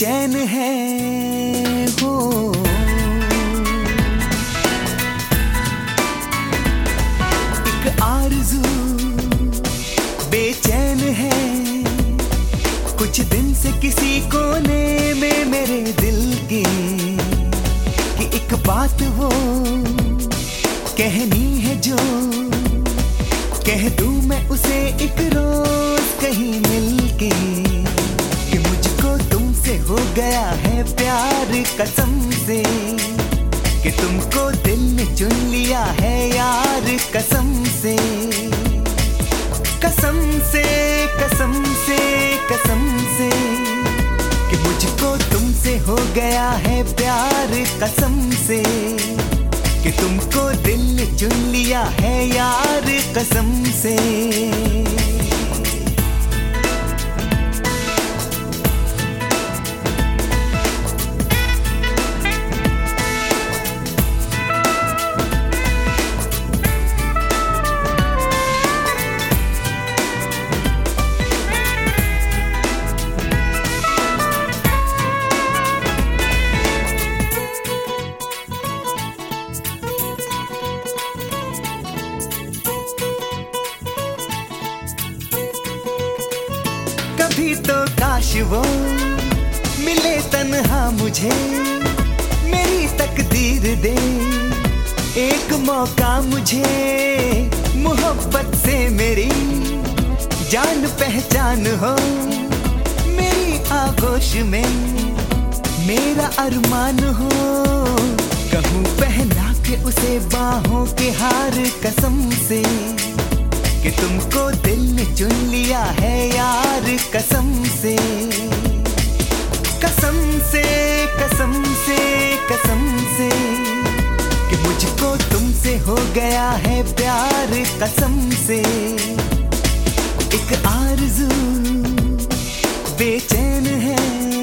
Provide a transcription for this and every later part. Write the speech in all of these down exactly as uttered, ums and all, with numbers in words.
बेचैन है हो। एक आरज़ू बेचैन है कुछ दिन से किसी कोने में मेरे दिल के, कि एक बात वो कहनी है जो कह दूं मैं उसे एक रोज कहीं मिलके, कि मुझको तुमसे हो गया है प्यार कसम से, कि तुमको दिल ने चुन लिया है यार कसम से। कसम से कसम से कसम से कि मुझको तुमसे हो गया है प्यार कसम से, कि तुमको दिल ने चुन लिया है यार कसम से। कभी तो काश वो मिले तन्हा मुझे, मेरी तकदीर दे एक मौका मुझे, मोहब्बत से मेरी जान पहचान हो, मेरी आगोश में मेरा अरमान हो, कहूँ पहना के उसे बाहों के हार कसम से, कि तुमको दिल ने चुन लिया है यार कसम से। कसम से कसम से कसम से कि मुझको तुमसे हो गया है प्यार कसम से। एक आरज़ू बेचैन है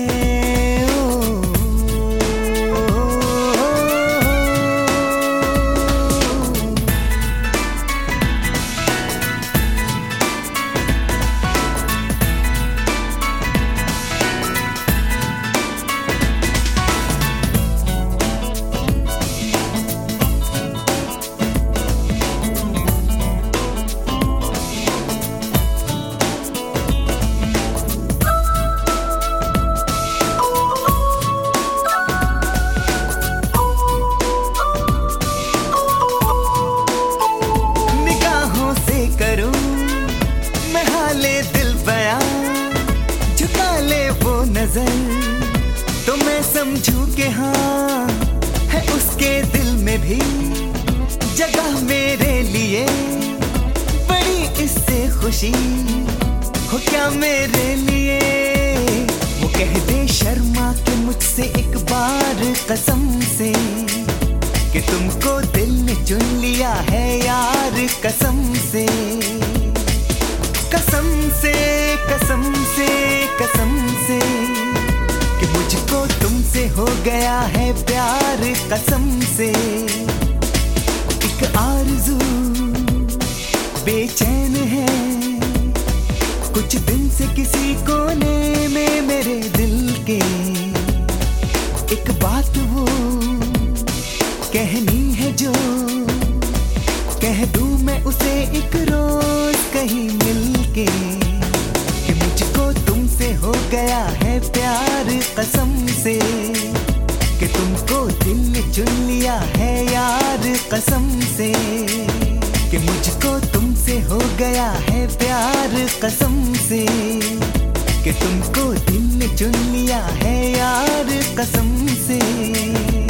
दिल बयां, झुका ले वो नजर तो मैं समझूं कि हाँ है उसके दिल में भी जगह मेरे लिए, बड़ी इससे खुशी हो क्या मेरे लिए। वो कह दे शर्मा के मुझसे एक बार कसम से, कि तुमको दिल ने चुन लिया है यार कसम से। कसम से कसम से कसम से कि मुझको तुमसे हो गया है प्यार कसम से। एक आरज़ू बेचैन है कुछ दिन से किसी कोने में मेरे दिल के, एक बात वो कहनी है जो कह दूं मैं उसे एक रोज कहीं मिलके, कि मुझको तुमसे हो गया है प्यार कसम से, कि तुमको दिल ने चुन लिया है यार कसम से, कि मुझको तुमसे हो गया है प्यार कसम से, कि तुमको दिल ने चुन लिया है यार कसम से।